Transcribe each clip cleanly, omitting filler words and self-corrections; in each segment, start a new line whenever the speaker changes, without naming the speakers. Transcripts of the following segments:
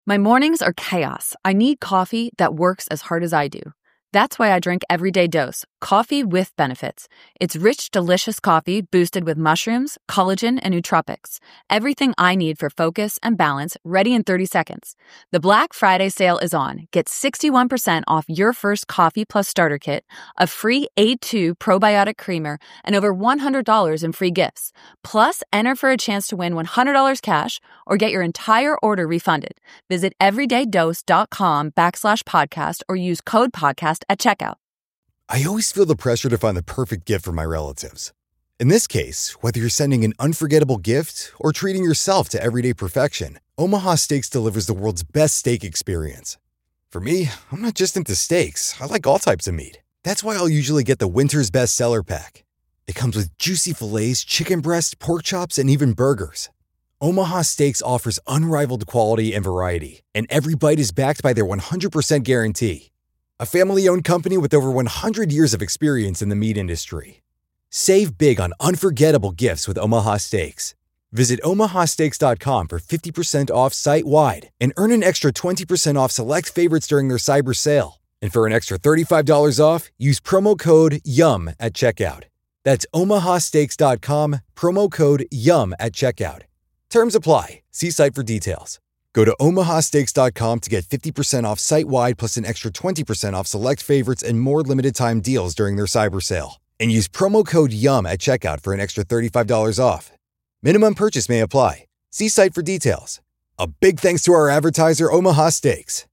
My mornings are chaos. I need coffee that works as hard as I do. That's why I drink Everyday Dose, coffee with benefits. It's rich, delicious coffee boosted with mushrooms, collagen, and nootropics. Everything I need for focus and balance, ready in 30 seconds. The Black Friday sale is on. Get 61% off your first Coffee Plus starter kit, a free A2 probiotic creamer, and over $100 in free gifts. Plus, enter for a chance to win $100 cash or get your entire order refunded. Visit everydaydose.com/podcast or use code podcast at checkout.
I always feel the pressure to find the perfect gift for my relatives. In this case, whether you're sending an unforgettable gift or treating yourself to everyday perfection, Omaha Steaks delivers the world's best steak experience. For me, I'm not just into steaks. I like all types of meat. That's why I'll usually get the Winter's Best Seller Pack. It comes with juicy fillets, chicken breast, pork chops, and even burgers. Omaha Steaks offers unrivaled quality and variety, and every bite is backed by their 100% guarantee. A family-owned company with over 100 years of experience in the meat industry. Save big on unforgettable gifts with Omaha Steaks. Visit omahasteaks.com for 50% off site-wide and earn an extra 20% off select favorites during their cyber sale. And for an extra $35 off, use promo code YUM at checkout. That's omahasteaks.com, promo code YUM at checkout. Terms apply. See site for details. Go to omahasteaks.com to get 50% off site-wide plus an extra 20% off select favorites and more limited-time deals during their cyber sale. And use promo code YUM at checkout for an extra $35 off. Minimum purchase may apply. See site for details. A big thanks to our advertiser, Omaha Steaks.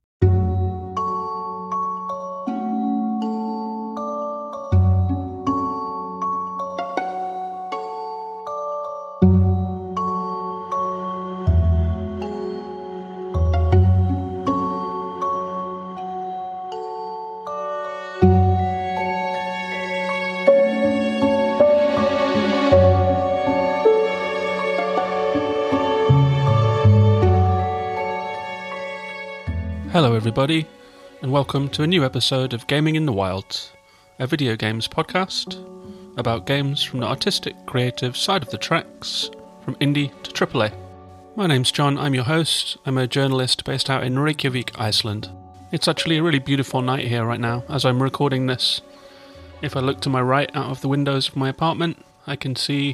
Hello everybody, and welcome to a new episode of Gaming in the Wilds, a video games podcast about games from the artistic, creative side of the tracks, from indie to AAA. My name's John, I'm your host. I'm a journalist based out in Reykjavik, Iceland. It's actually a really beautiful night here right now as I'm recording this. If I look to my right out of the windows of my apartment, I can see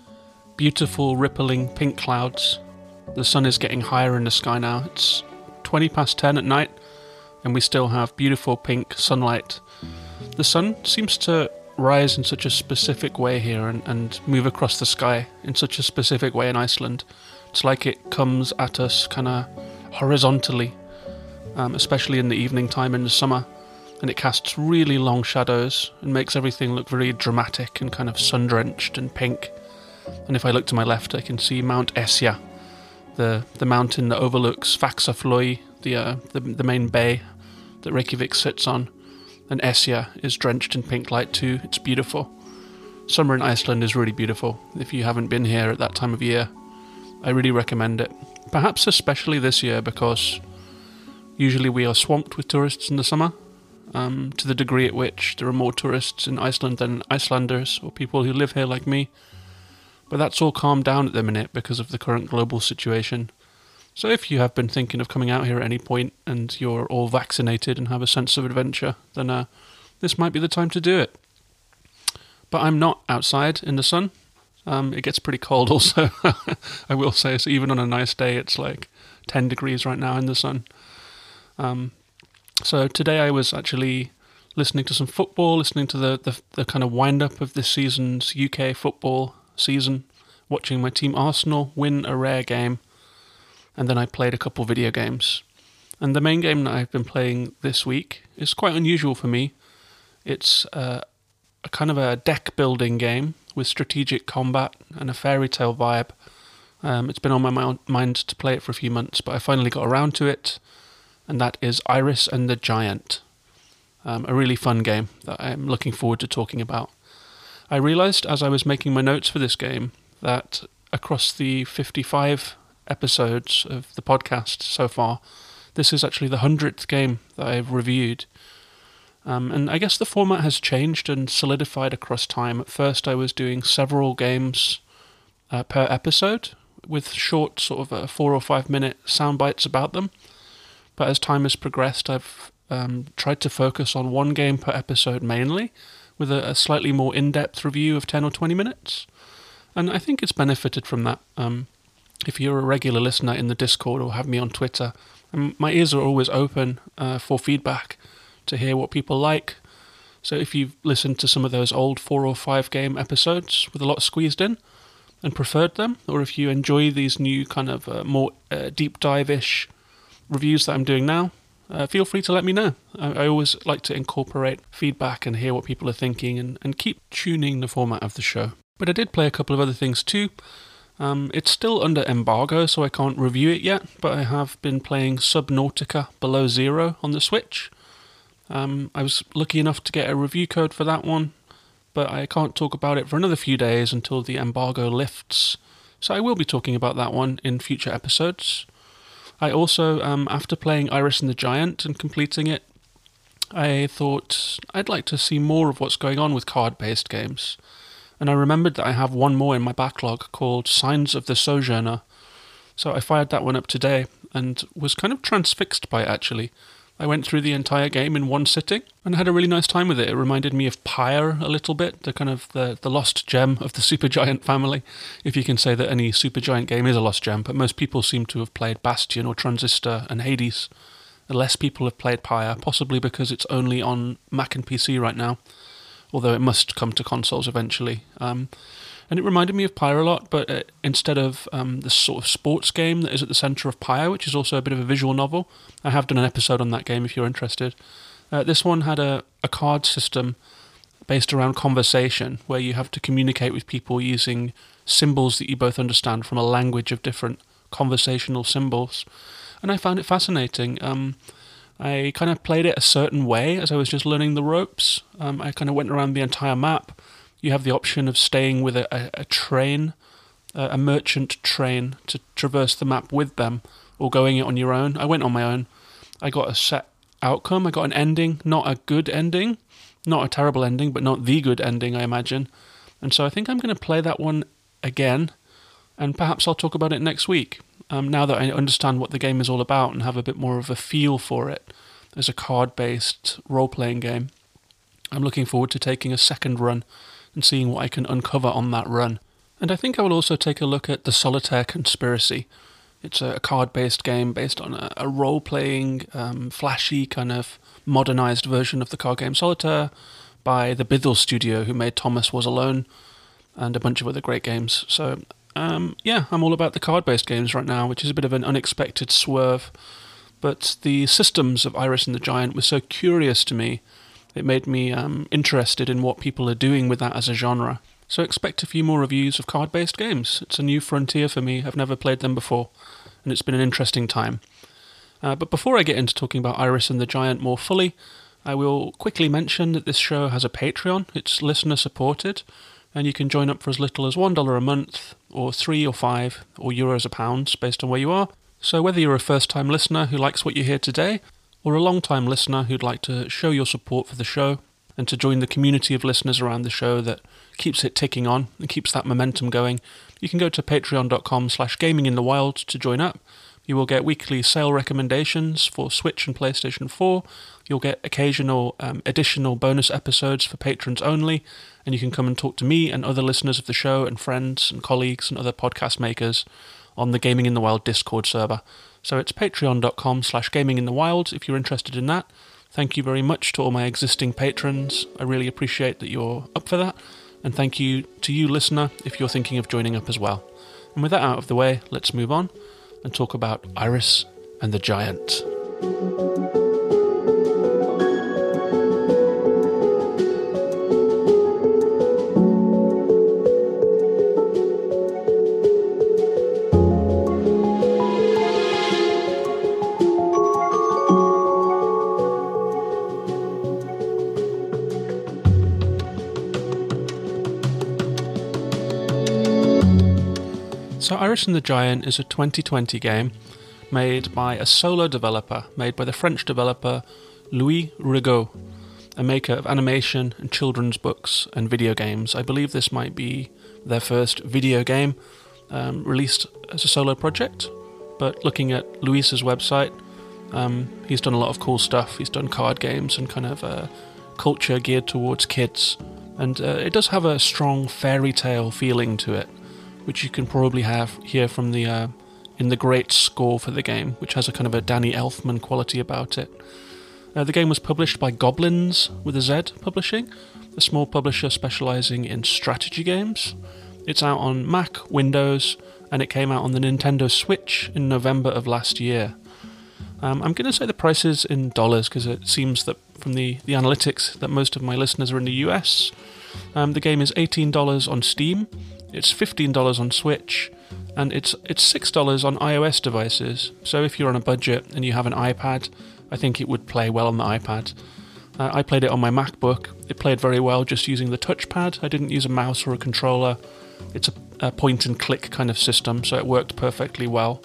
beautiful rippling pink clouds. The sun is getting higher in the sky now. It's 20 past 10 at night, and we still have beautiful pink sunlight. The sun seems to rise in such a specific way here and move across the sky in such a specific way in Iceland. It's like it comes at us kind of horizontally, especially in the evening time in the summer, and it casts really long shadows and makes everything look very dramatic and kind of sun-drenched and pink. And if I look to my left, I can see Mount Esja, the mountain that overlooks Faxaflói, the main bay that Reykjavik sits on, and Esja is drenched in pink light too. It's beautiful. Summer in Iceland is really beautiful. If you haven't been here at that time of year, I really recommend it. Perhaps especially this year, because usually we are swamped with tourists in the summer, to the degree at which there are more tourists in Iceland than Icelanders or people who live here like me. But that's all calmed down at the minute because of the current global situation. So if you have been thinking of coming out here at any point and you're all vaccinated and have a sense of adventure, then this might be the time to do it. But I'm not outside in the sun. It gets pretty cold also, I will say. So even on a nice day, it's like 10 degrees right now in the sun. So today I was actually listening to some football, listening to the kind of wind-up of this season's UK football season, watching my team Arsenal win a rare game, and then I played a couple video games. And the main game that I've been playing this week is quite unusual for me. It's a kind of a deck building game with strategic combat and a fairy tale vibe. It's been on my mind to play it for a few months, but I finally got around to it, and that is Iris and the Giant. A really fun game that I'm looking forward to talking about. I realised as I was making my notes for this game that across the 55 episodes of the podcast so far, this is actually the 100th game that I've reviewed. And I guess the format has changed and solidified across time. At first I was doing several games per episode with short sort of 4 or 5 minute sound bites about them. but as time has progressed, I've tried to focus on one game per episode mainly, with a slightly more in-depth review of 10 or 20 minutes. And I think it's benefited from that. If you're a regular listener in the Discord or have me on Twitter, my ears are always open for feedback to hear what people like. So if you've listened to some of those old 4 or 5 game episodes with a lot squeezed in and preferred them, or if you enjoy these new kind of more deep dive-ish reviews that I'm doing now, feel free to let me know. I always like to incorporate feedback and hear what people are thinking and keep tuning the format of the show. But I did play a couple of other things too. It's still under embargo, so I can't review it yet, but I have been playing Subnautica Below Zero on the Switch. I was lucky enough to get a review code for that one, but I can't talk about it for another few days until the embargo lifts, so I will be talking about that one in future episodes. I also, after playing Iris and the Giant and completing it, I thought I'd like to see more of what's going on with card-based games. And I remembered that I have one more in my backlog called Signs of the Sojourner. So I fired that one up today and was kind of transfixed by it, actually. I went through the entire game in one sitting and had a really nice time with it. It reminded me of Pyre a little bit, the kind of the lost gem of the Supergiant family, if you can say that any Supergiant game is a lost gem, but most people seem to have played Bastion or Transistor and Hades. Less people have played Pyre, possibly because it's only on Mac and PC right now, although it must come to consoles eventually. And it reminded me of Pyre a lot, but instead of this sort of sports game that is at the centre of Pyre, which is also a bit of a visual novel, I have done an episode on that game if you're interested. This one had a card system based around conversation, where you have to communicate with people using symbols that you both understand from a language of different conversational symbols. And I found it fascinating. I kind of played it a certain way as I was just learning the ropes. I kind of went around the entire map. You have the option of staying with a train, a merchant train, to traverse the map with them, or going it on your own. I went on my own. I got a set outcome. I got an ending, not a good ending, not a terrible ending, but not the good ending, I imagine. And so I think I'm going to play that one again, and perhaps I'll talk about it next week, now that I understand what the game is all about and have a bit more of a feel for it as a card-based role-playing game. I'm looking forward to taking a second run and seeing what I can uncover on that run. And I think I will also take a look at The Solitaire Conspiracy. It's a card-based game based on a role-playing, flashy, kind of modernised version of the card game Solitaire by the Bithell Studio, who made Thomas Was Alone and a bunch of other great games. So, yeah, I'm all about the card-based games right now, which is a bit of an unexpected swerve. But the systems of Iris and the Giant were so curious to me, it made me interested in what people are doing with that as a genre. So expect a few more reviews of card-based games. It's a new frontier for me. I've never played them before, and it's been an interesting time. But before I get into talking about Iris and the Giant more fully, I will quickly mention that this show has a Patreon. It's listener-supported, and you can join up for as little as $1 a month, or $3 or $5 or euros a pound, based on where you are. So whether you're a first-time listener who likes what you hear today, or a long-time listener who'd like to show your support for the show and to join the community of listeners around the show that keeps it ticking on and keeps that momentum going, you can go to patreon.com/gaminginthewild to join up. You will get weekly sale recommendations for Switch and PlayStation 4. You'll get occasional additional bonus episodes for patrons only, and you can come and talk to me and other listeners of the show and friends and colleagues and other podcast makers on the Gaming in the Wild Discord server. So it's patreon.com/gaminginthewild if you're interested in that. Thank you very much to all my existing patrons. I really appreciate that you're up for that. And thank you to you, listener, if you're thinking of joining up as well. And with that out of the way, let's move on and talk about Iris and the Giant. So Iris and the Giant is a 2020 game made by a solo developer, made by the French developer Louis Rigaud, a maker of animation and children's books and video games. I believe this might be their first video game released as a solo project, but looking at Louis's website, He's done a lot of cool stuff. He's done card games and kind of culture geared towards kids. And it does have a strong fairy tale feeling to it, which you can probably hear from the in the great score for the game, which has a kind of a Danny Elfman quality about it. The game was published by Goblins with a Z Publishing, a small publisher specialising in strategy games. It's out on Mac, Windows, and it came out on the Nintendo Switch in November of last year. I'm going to say the price is in dollars because it seems that from the analytics that most of my listeners are in the US. The game is $18 on Steam, it's $15 on Switch, and it's $6 on iOS devices. So if you're on a budget and you have an iPad, I think it would play well on the iPad. I played it on my MacBook. It played very well just using the touchpad. I didn't use a mouse or a controller. It's a point-and-click kind of system, so it worked perfectly well.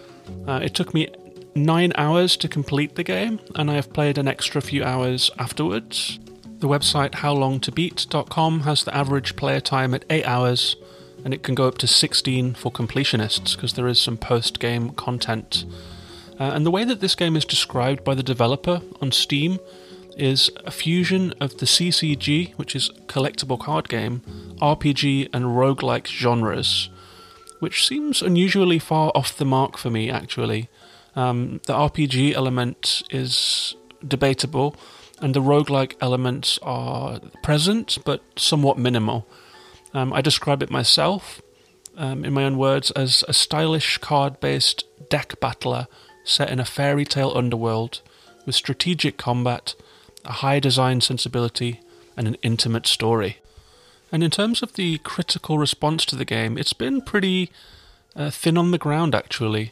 It took me 9 hours to complete the game, and I have played an extra few hours afterwards. The website howlongtobeat.com has the average player time at 8 hours, and it can go up to 16 for completionists, because there is some post-game content. And the way that this game is described by the developer on Steam is a fusion of the CCG, which is collectible card game, RPG and roguelike genres, which seems unusually far off the mark for me, actually. The RPG element is debatable, and the roguelike elements are present, but somewhat minimal. I describe it myself, in my own words, as a stylish card-based deck battler set in a fairy tale underworld with strategic combat, a high design sensibility, and an intimate story. And in terms of the critical response to the game, it's been pretty thin on the ground, actually.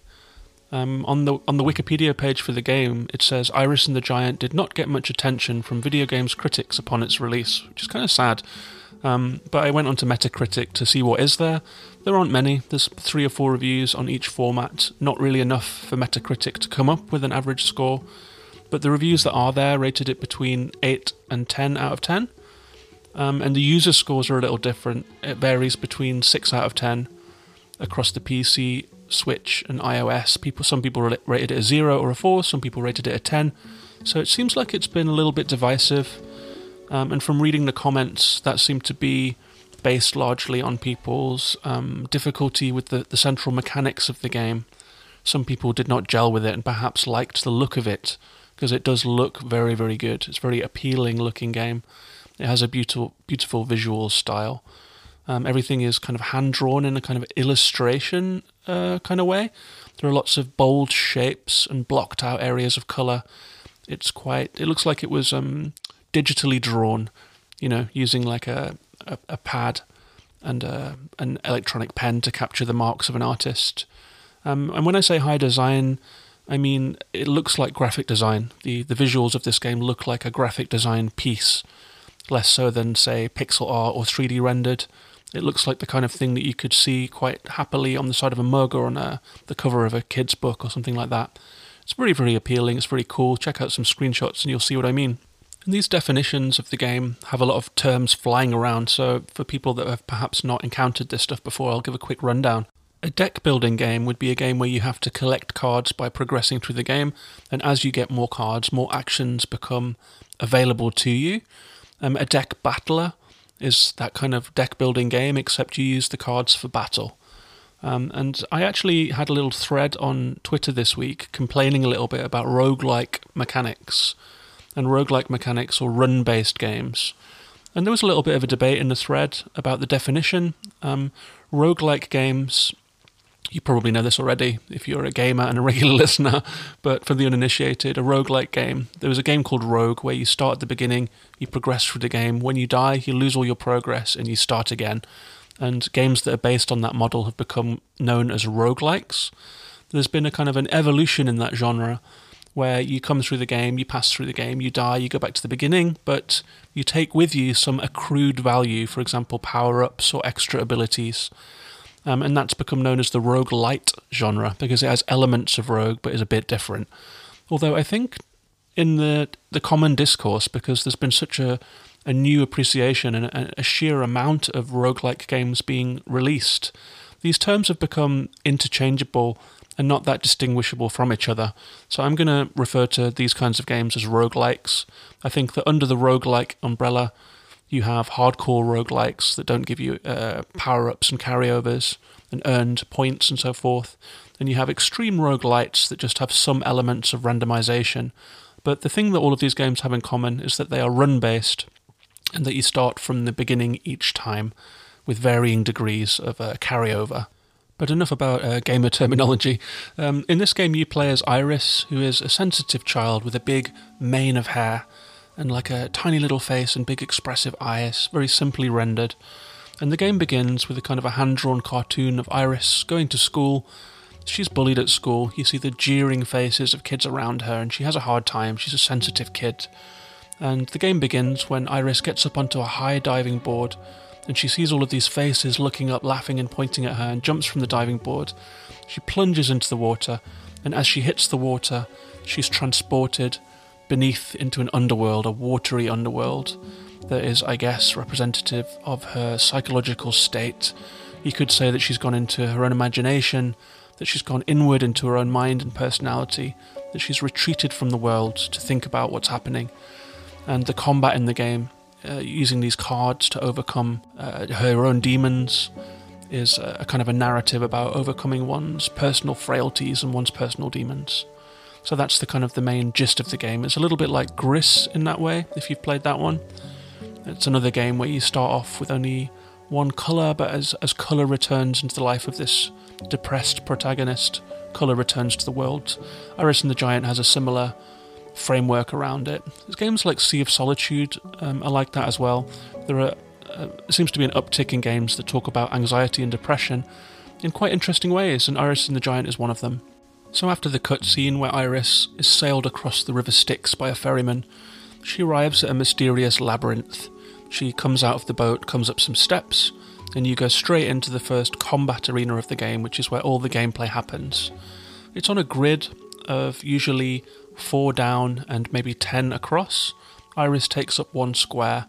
On the Wikipedia page for the game, it says Iris and the Giant did not get much attention from video games critics upon its release, which is kind of sad. But I went onto Metacritic to see what is there. There aren't many. There's 3 or 4 reviews on each format. Not really enough for Metacritic to come up with an average score. But the reviews that are there rated it between 8 and 10 out of 10. And the user scores are a little different. It varies between 6 out of 10 across the PC, Switch and iOS. Some people rated it a 0 or a 4, some people rated it a 10. So it seems like it's been a little bit divisive. And from reading the comments, that seemed to be based largely on people's difficulty with the central mechanics of the game. Some people did not gel with it and perhaps liked the look of it, because it does look very, very good. It's a very appealing looking game. It has a beautiful visual style. Everything is kind of hand-drawn in a kind of illustration kind of way. There are lots of bold shapes and blocked out areas of colour. It looks like it was digitally drawn, using like a pad and an electronic pen to capture the marks of an artist. And when I say high design, I mean it looks like graphic design. The visuals of this game look like a graphic design piece, less so than, say, pixel art or 3D rendered. It looks like the kind of thing that you could see quite happily on the side of a mug or on the cover of a kid's book or something like that. It's very, very appealing. It's very cool. Check out some screenshots and you'll see what I mean. And these definitions of the game have a lot of terms flying around, so for people that have perhaps not encountered this stuff before, I'll give a quick rundown. A deck building game would be a game where you have to collect cards by progressing through the game, and as you get more cards, more actions become available to you. A deck battler is that kind of deck building game, except you use the cards for battle. And I actually had a little thread on Twitter this week complaining a little bit about roguelike mechanics or run-based games. And there was a little bit of a debate in the thread about the definition. Roguelike games, you probably know this already if you're a gamer and a regular listener, but for the uninitiated, a roguelike game, there was a game called Rogue where you start at the beginning, you progress through the game, when you die, you lose all your progress and you start again. And games that are based on that model have become known as roguelikes. There's been a kind of an evolution in that genre where you come through the game, you pass through the game, you die, you go back to the beginning, but you take with you some accrued value, for example, power-ups or extra abilities. And that's become known as the roguelite genre because it has elements of rogue but is a bit different. Although I think in the common discourse, because there's been such a new appreciation and a sheer amount of roguelike games being released, these terms have become interchangeable and not that distinguishable from each other. So I'm going to refer to these kinds of games as roguelikes. I think that under the roguelike umbrella, you have hardcore roguelikes that don't give you power-ups and carryovers and earned points and so forth. And you have extreme roguelites that just have some elements of randomization. But the thing that all of these games have in common is that they are run-based and that you start from the beginning each time with varying degrees of carryover. But enough about gamer terminology. In this game you play as Iris, who is a sensitive child with a big mane of hair and like a tiny little face and big expressive eyes, very simply rendered. And the game begins with a kind of a hand-drawn cartoon of Iris going to school. She's bullied at school. You see the jeering faces of kids around her, and she has a hard time. She's a sensitive kid. And the game begins when Iris gets up onto a high diving board, and she sees all of these faces looking up, laughing and pointing at her, and jumps from the diving board. She plunges into the water, and as she hits the water, she's transported beneath into an underworld, a watery underworld, that is, I guess, representative of her psychological state. You could say that she's gone into her own imagination, that she's gone inward into her own mind and personality, that she's retreated from the world to think about what's happening. And the combat in the game, using these cards to overcome her own demons, is a kind of a narrative about overcoming one's personal frailties and one's personal demons. So that's the kind of the main gist of the game. It's a little bit like Gris in that way, if you've played that one. It's another game where you start off with only one colour, but as colour returns into the life of this depressed protagonist, colour returns to the world. Iris and the Giant has a similar framework around it. There's games like Sea of Solitude are like that as well. There seems to be an uptick in games that talk about anxiety and depression in quite interesting ways, and Iris and the Giant is one of them. So after the cutscene where Iris is sailed across the River Styx by a ferryman, she arrives at a mysterious labyrinth. She comes out of the boat, comes up some steps, and you go straight into the first combat arena of the game, which is where all the gameplay happens. It's on a grid of usually 4 down and maybe 10 across. Iris takes up one square.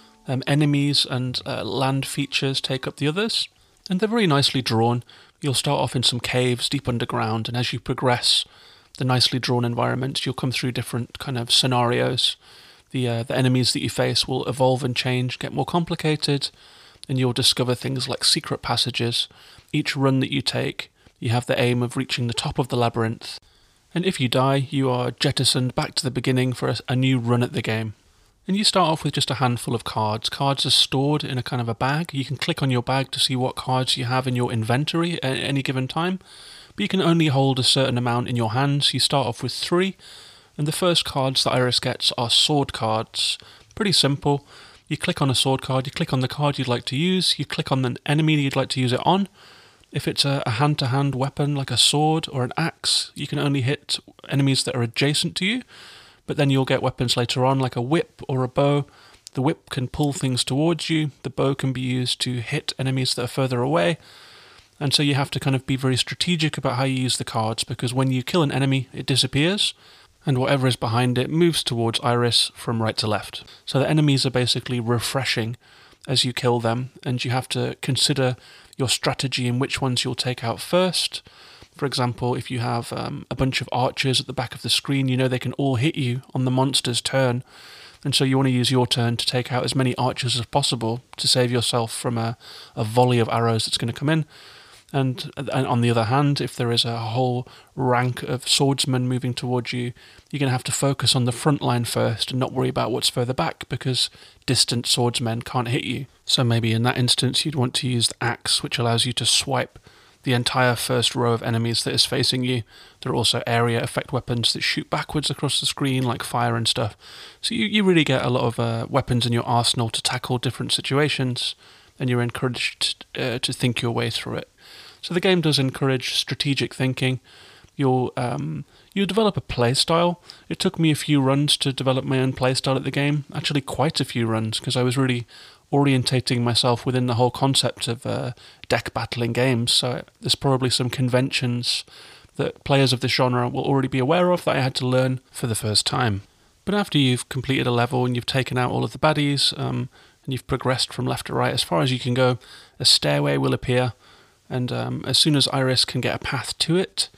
Enemies and land features take up the others, and they're very nicely drawn. You'll start off in some caves deep underground, and as you progress the nicely drawn environments, you'll come through different kind of scenarios. The enemies that you face will evolve and change, get more complicated, and you'll discover things like secret passages. Each run that you take, you have the aim of reaching the top of the labyrinth, and if you die, you are jettisoned back to the beginning for a new run at the game. And you start off with just a handful of cards. Cards are stored in a kind of a bag. You can click on your bag to see what cards you have in your inventory at any given time, but you can only hold a certain amount in your hands. You start off with 3, and the first cards that Iris gets are sword cards. Pretty simple. You click on a sword card, you click on the card you'd like to use, you click on the enemy you'd like to use it on. If it's a hand-to-hand weapon like a sword or an axe, you can only hit enemies that are adjacent to you, but then you'll get weapons later on like a whip or a bow. The whip can pull things towards you, the bow can be used to hit enemies that are further away, and so you have to kind of be very strategic about how you use the cards, because when you kill an enemy, it disappears, and whatever is behind it moves towards Iris from right to left. So the enemies are basically refreshing as you kill them, and you have to consider your strategy in which ones you'll take out first. For example, if you have a bunch of archers at the back of the screen, you know they can all hit you on the monster's turn, and so you want to use your turn to take out as many archers as possible to save yourself from a volley of arrows that's going to come in. And on the other hand, if there is a whole rank of swordsmen moving towards you, you're going to have to focus on the front line first and not worry about what's further back, because distant swordsmen can't hit you. So maybe in that instance you'd want to use the axe, which allows you to swipe the entire first row of enemies that is facing you. There are also area effect weapons that shoot backwards across the screen, like fire and stuff. So you really get a lot of weapons in your arsenal to tackle different situations, and you're encouraged to think your way through it. So the game does encourage strategic thinking. You'll develop a playstyle. It took me a few runs to develop my own playstyle at the game. Actually, quite a few runs, because I was really orientating myself within the whole concept of deck battling games. So there's probably some conventions that players of this genre will already be aware of that I had to learn for the first time. But after you've completed a level and you've taken out all of the baddies, and you've progressed from left to right as far as you can go, a stairway will appear, and as soon as Iris can get a path to it,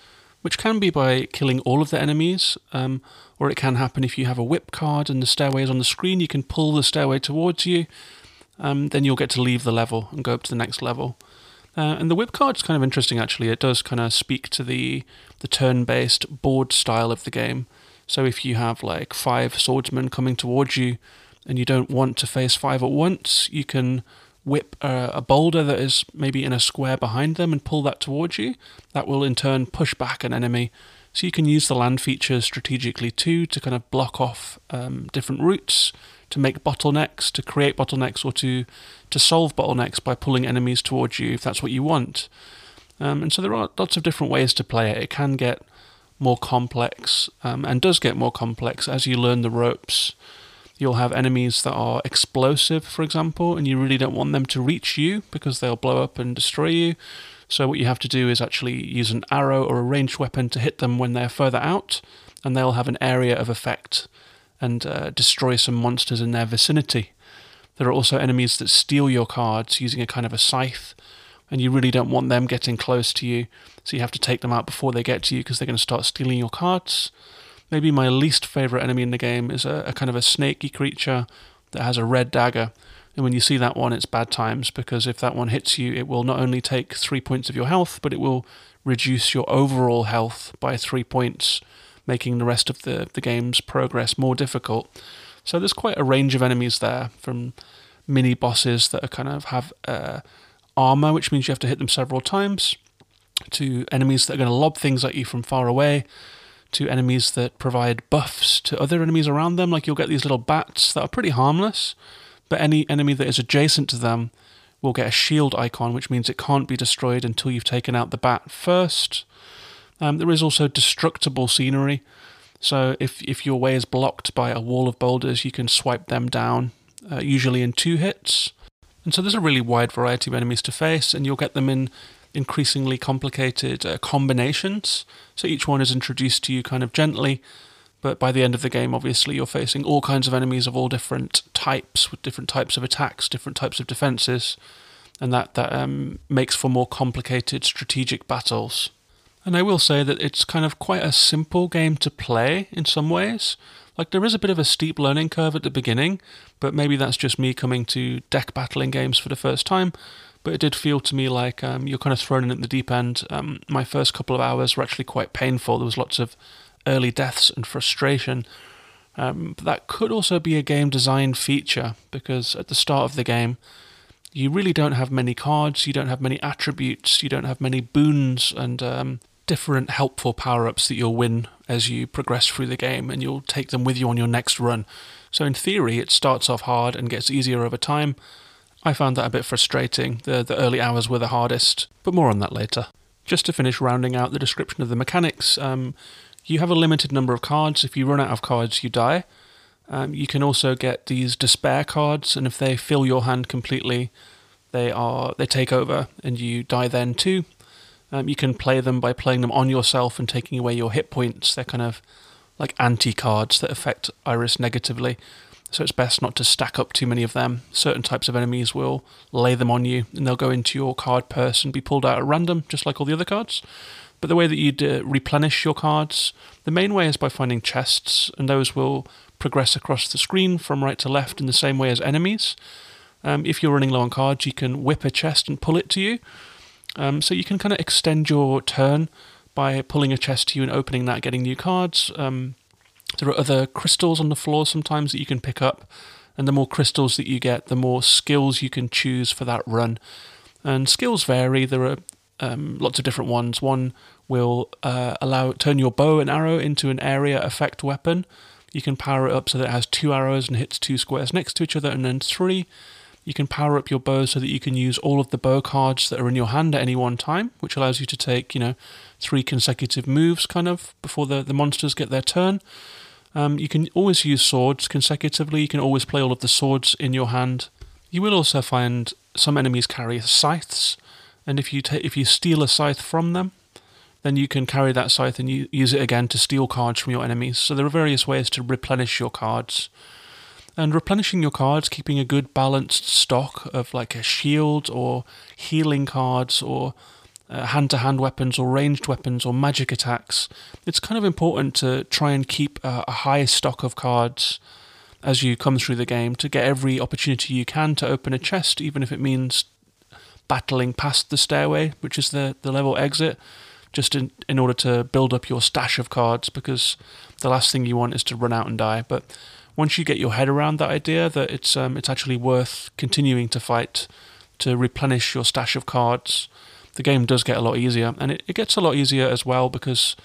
which can be by killing all of the enemies, or it can happen if you have a whip card and the stairway is on the screen, you can pull the stairway towards you, then you'll get to leave the level and go up to the next level. And the whip card's kind of interesting, actually. It does kind of speak to the turn-based board style of the game. So if you have like 5 swordsmen coming towards you and you don't want to face 5 at once, you can whip a boulder that is maybe in a square behind them and pull that towards you. That will in turn push back an enemy. So you can use the land features strategically too to kind of block off different routes, to make bottlenecks, to create bottlenecks, or to solve bottlenecks by pulling enemies towards you if that's what you want. And so there are lots of different ways to play it. It can get more complex, and does get more complex as you learn the ropes. You'll have enemies that are explosive, for example, and you really don't want them to reach you because they'll blow up and destroy you. So what you have to do is actually use an arrow or a ranged weapon to hit them when they're further out, and they'll have an area of effect and destroy some monsters in their vicinity. There are also enemies that steal your cards using a kind of a scythe, and you really don't want them getting close to you, so you have to take them out before they get to you because they're going to start stealing your cards. Maybe my least favourite enemy in the game is a kind of a snaky creature that has a red dagger, and when you see that one, it's bad times, because if that one hits you, it will not only take 3 points of your health, but it will reduce your overall health by 3 points, making the rest of the game's progress more difficult. So there's quite a range of enemies there, from mini bosses that are kind of have armor, which means you have to hit them several times, to enemies that are going to lob things at you from far away, to enemies that provide buffs to other enemies around them. Like you'll get these little bats that are pretty harmless, but any enemy that is adjacent to them will get a shield icon, which means it can't be destroyed until you've taken out the bat first. There is also destructible scenery, so if your way is blocked by a wall of boulders, you can swipe them down, usually in 2 hits. And so there's a really wide variety of enemies to face, and you'll get them in increasingly complicated combinations. So each one is introduced to you kind of gently, but by the end of the game, obviously, you're facing all kinds of enemies of all different types, with different types of attacks, different types of defences, and that makes for more complicated strategic battles. And I will say that it's kind of quite a simple game to play in some ways. Like, there is a bit of a steep learning curve at the beginning, but maybe that's just me coming to deck battling games for the first time. But it did feel to me like you're kind of thrown in at the deep end. My first couple of hours were actually quite painful. There was lots of early deaths and frustration. But that could also be a game design feature, because at the start of the game, you really don't have many cards, you don't have many attributes, you don't have many boons and different helpful power-ups that you'll win as you progress through the game, and you'll take them with you on your next run. So in theory, it starts off hard and gets easier over time. I found that a bit frustrating. The early hours were the hardest, but more on that later. Just to finish rounding out the description of the mechanics, you have a limited number of cards. If you run out of cards, you die. You can also get these despair cards, and if they fill your hand completely, they take over, and you die then too. You can play them by playing them on yourself and taking away your hit points. They're kind of like anti-cards that affect Iris negatively, so it's best not to stack up too many of them. Certain types of enemies will lay them on you, and they'll go into your card purse and be pulled out at random, just like all the other cards. But the way that you'd replenish your cards, the main way is by finding chests, and those will progress across the screen from right to left in the same way as enemies. If you're running low on cards, you can whip a chest and pull it to you. So you can kind of extend your turn by pulling a chest to you and opening that, getting new cards. There are other crystals on the floor sometimes that you can pick up, and the more crystals that you get, the more skills you can choose for that run. And skills vary. There are lots of different ones. One will turn your bow and arrow into an area effect weapon. You can power it up so that it has 2 arrows and hits 2 squares next to each other, and then 3. You can power up your bow so that you can use all of the bow cards that are in your hand at any one time, which allows you to take, 3 consecutive moves kind of before the monsters get their turn. You can always use swords consecutively. You can always play all of the swords in your hand. You will also find some enemies carry scythes, and if you steal a scythe from them, then you can carry that scythe and use it again to steal cards from your enemies. So there are various ways to replenish your cards. And replenishing your cards, keeping a good balanced stock of like a shield or healing cards or hand-to-hand weapons or ranged weapons or magic attacks, it's kind of important to try and keep a high stock of cards as you come through the game to get every opportunity you can to open a chest, even if it means battling past the stairway, which is the level exit, just in order to build up your stash of cards, because the last thing you want is to run out and die. But once you get your head around that idea that it's actually worth continuing to fight to replenish your stash of cards, the game does get a lot easier. And it gets a lot easier as well because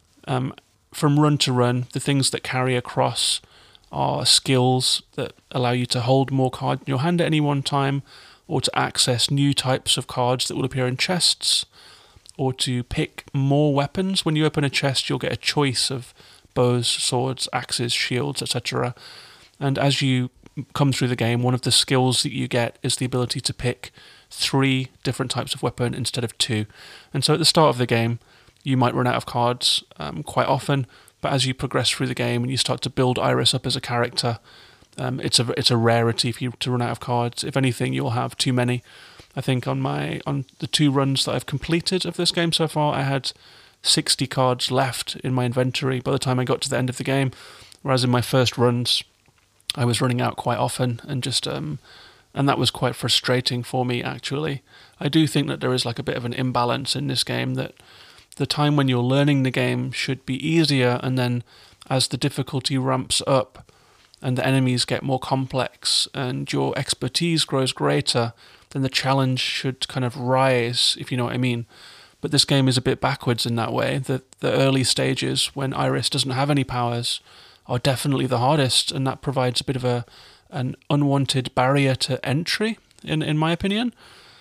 from run to run, the things that carry across are skills that allow you to hold more cards in your hand at any one time, or to access new types of cards that will appear in chests, or to pick more weapons. When you open a chest, you'll get a choice of bows, swords, axes, shields, etc. And as you come through the game, one of the skills that you get is the ability to pick 3 different types of weapon instead of 2. And so at the start of the game, you might run out of cards quite often, but as you progress through the game and you start to build Iris up as a character, it's a rarity for you to run out of cards. If anything, you'll have too many. I think on the 2 runs that I've completed of this game so far, I had 60 cards left in my inventory by the time I got to the end of the game, whereas in my first runs, I was running out quite often, and just and that was quite frustrating for me, actually. I do think that there is like a bit of an imbalance in this game, that the time when you're learning the game should be easier, and then as the difficulty ramps up and the enemies get more complex and your expertise grows greater, then the challenge should kind of rise, if you know what I mean. But this game is a bit backwards in that way. The early stages, when Iris doesn't have any powers, are definitely the hardest, and that provides a bit of an unwanted barrier to entry, in my opinion.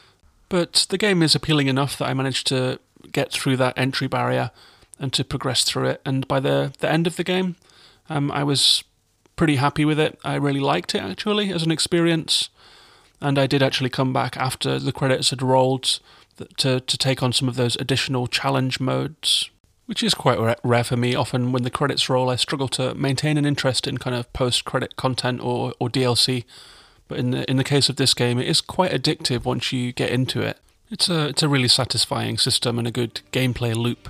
But the game is appealing enough that I managed to get through that entry barrier and to progress through it. And by the end of the game, I was pretty happy with it. I really liked it, actually, as an experience. And I did actually come back after the credits had rolled to take on some of those additional challenge modes, which is quite rare for me. Often when the credits roll, I struggle to maintain an interest in kind of post-credit content or DLC. But in the case of this game, it is quite addictive once you get into it. It's a really satisfying system and a good gameplay loop.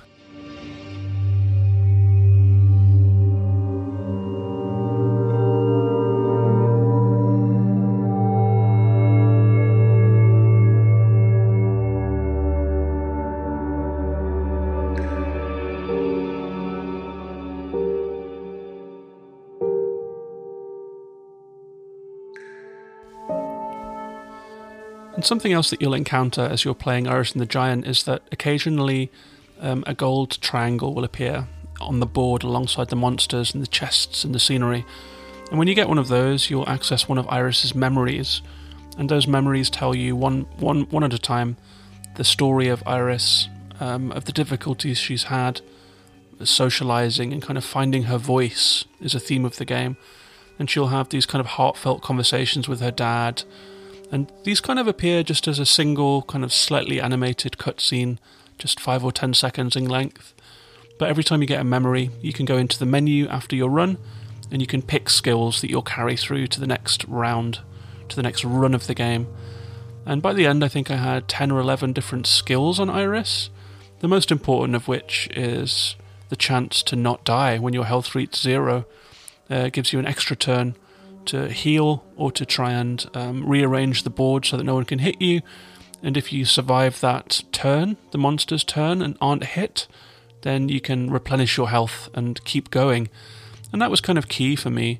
And something else that you'll encounter as you're playing Iris and the Giant is that occasionally a gold triangle will appear on the board alongside the monsters and the chests and the scenery. And when you get one of those, you'll access one of Iris's memories, and those memories tell you one at a time the story of Iris, of the difficulties she's had, socializing and kind of finding her voice is a theme of the game. And she'll have these kind of heartfelt conversations with her dad. And these kind of appear just as a single kind of slightly animated cutscene, just 5 or 10 seconds in length. But every time you get a memory, you can go into the menu after your run, and you can pick skills that you'll carry through to the next round, to the next run of the game. And by the end, I think I had 10 or 11 different skills on Iris, the most important of which is the chance to not die when your health reaches 0. It gives you an extra turn to heal or to try and rearrange the board so that no one can hit you. And if you survive that turn, the monster's turn, and aren't hit, then you can replenish your health and keep going. And that was kind of key for me.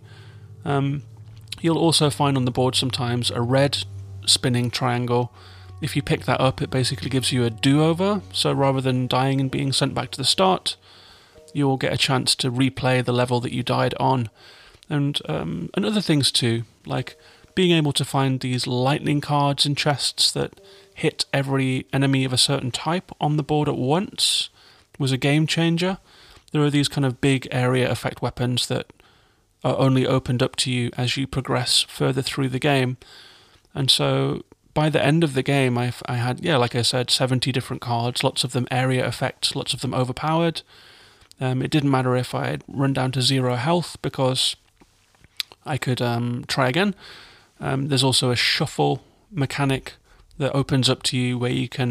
You'll also find on the board sometimes a red spinning triangle. If you pick that up, it basically gives you a do-over. So rather than dying and being sent back to the start, you'll get a chance to replay the level that you died on. And other things too, like being able to find these lightning cards in chests that hit every enemy of a certain type on the board at once was a game changer. There are these kind of big area effect weapons that are only opened up to you as you progress further through the game. And so by the end of the game, I had, like I said, 70 different cards, lots of them area effects, lots of them overpowered. It didn't matter if I had run down to 0 health because I could try again. There's also a shuffle mechanic that opens up to you where you can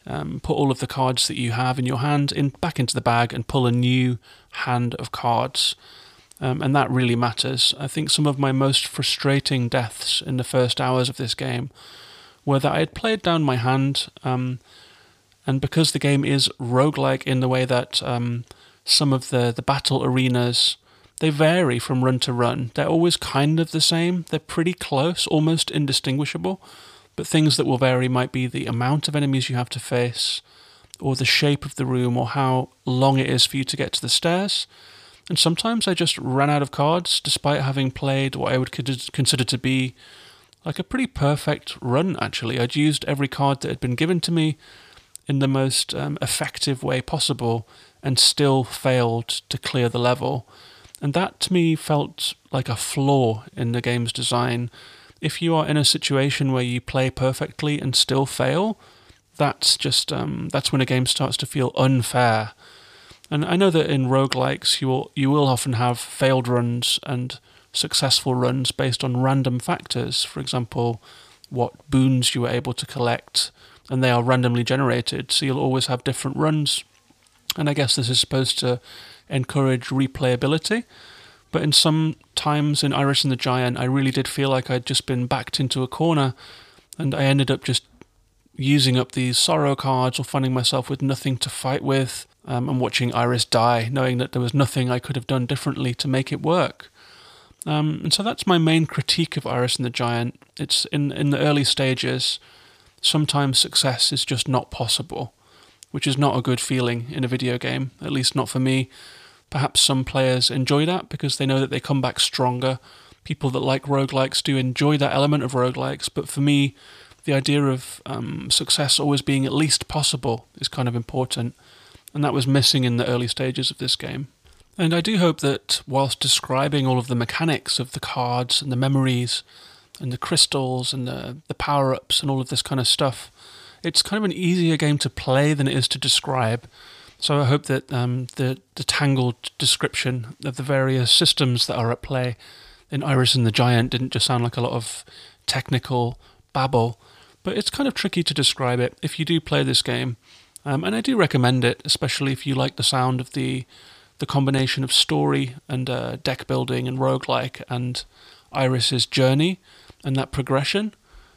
put all of the cards that you have in your hand back into the bag and pull a new hand of cards. And that really matters. I think some of my most frustrating deaths in the first hours of this game were that I had played down my hand, and because the game is roguelike in the way that some of the battle arenas, they vary from run to run. They're always kind of the same. They're pretty close, almost indistinguishable. But things that will vary might be the amount of enemies you have to face, or the shape of the room, or how long it is for you to get to the stairs. And sometimes I just ran out of cards, despite having played what I would consider to be like a pretty perfect run, actually. I'd used every card that had been given to me in the most effective way possible, and still failed to clear the level. And that, to me, felt like a flaw in the game's design. If you are in a situation where you play perfectly and still fail, that's when a game starts to feel unfair. And I know that in roguelikes you will often have failed runs and successful runs based on random factors. For example, what boons you were able to collect, and they are randomly generated, so you'll always have different runs. And I guess this is supposed to encourage replayability. But in some times in Iris and the Giant, I really did feel like I'd just been backed into a corner, and I ended up just using up these sorrow cards or finding myself with nothing to fight with, and watching Iris die, knowing that there was nothing I could have done differently to make it work. And so that's my main critique of Iris and the Giant. It's in the early stages, sometimes success is just not possible, which is not a good feeling in a video game, at least not for me. Perhaps some players enjoy that because they know that they come back stronger. People that like roguelikes do enjoy that element of roguelikes, but for me, the idea of success always being at least possible is kind of important, and that was missing in the early stages of this game. And I do hope that whilst describing all of the mechanics of the cards and the memories and the crystals and the power-ups and all of this kind of stuff, it's kind of an easier game to play than it is to describe. So I hope that the tangled description of the various systems that are at play in Iris and the Giant didn't just sound like a lot of technical babble, but it's kind of tricky to describe it if you do play this game. And I do recommend it, especially if you like the sound of the combination of story and deck building and roguelike and Iris's journey and that progression.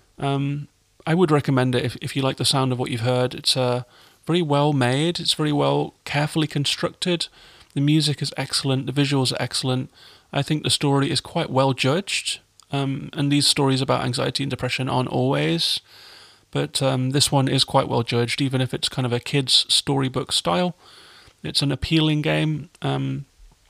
I would recommend it if you like the sound of what you've heard. It's very well made, it's very well carefully constructed, the music is excellent, the visuals are excellent, I think the story is quite well judged, and these stories about anxiety and depression aren't always, but this one is quite well judged, even if it's kind of a kid's storybook style. It's an appealing game, and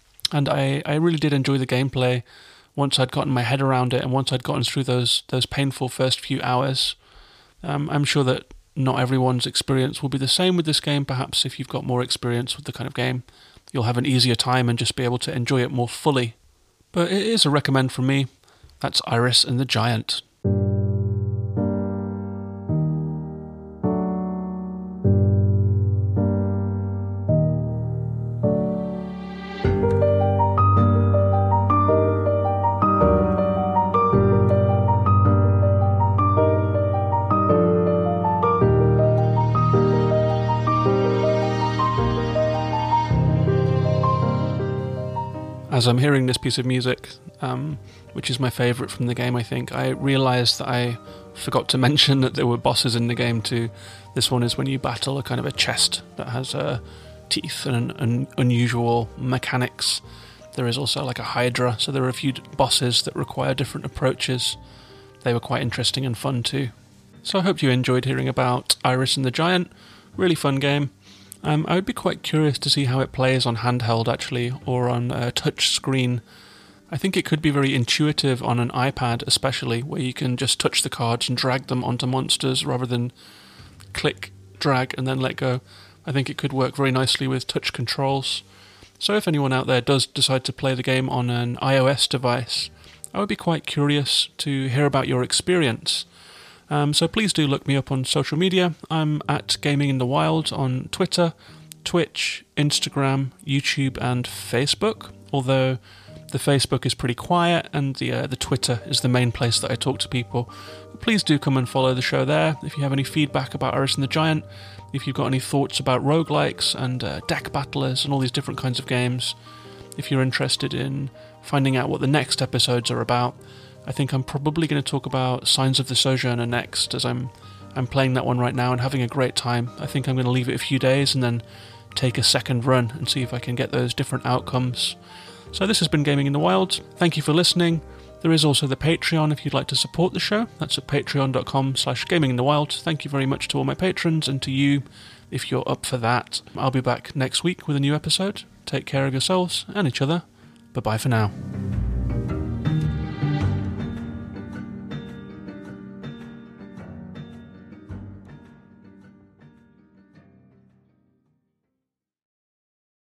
I really did enjoy the gameplay once I'd gotten my head around it, and once I'd gotten through those painful first few hours. I'm sure that not everyone's experience will be the same with this game. Perhaps if you've got more experience with the kind of game, you'll have an easier time and just be able to enjoy it more fully. But it is a recommend from me. That's Iris and the Giant. As I'm hearing this piece of music, which is my favourite from the game, I think, I realised that I forgot to mention that there were bosses in the game too. This one is when you battle a kind of a chest that has teeth and unusual mechanics. There is also like a Hydra, so there are a few bosses that require different approaches. They were quite interesting and fun too. So I hope you enjoyed hearing about Iris and the Giant. Really fun game. I would be quite curious to see how it plays on handheld, actually, or on a touch screen. I think it could be very intuitive on an iPad, especially, where you can just touch the cards and drag them onto monsters rather than click, drag, and then let go. I think it could work very nicely with touch controls. So if anyone out there does decide to play the game on an iOS device, I would be quite curious to hear about your experience. So please do look me up on social media. I'm at Gaming in the Wild on Twitter, Twitch, Instagram, YouTube and Facebook, although The Facebook is pretty quiet, and the Twitter is the main place that I talk to people. But please do come and follow the show there. If you have any feedback about Iris and the Giant, if you've got any thoughts about roguelikes and deck battlers and all these different kinds of games, if you're interested in finding out what the next episodes are about, I think I'm probably going to talk about Signs of the Sojourner next, as I'm playing that one right now and having a great time. I think I'm going to leave it a few days and then take a second run and see if I can get those different outcomes. So this has been Gaming in the Wild. Thank you for listening. There is also the Patreon if you'd like to support the show. That's at patreon.com/gaminginthewild. Thank you very much to all my patrons and to you if you're up for that. I'll be back next week with a new episode. Take care of yourselves and each other. Bye-bye for now.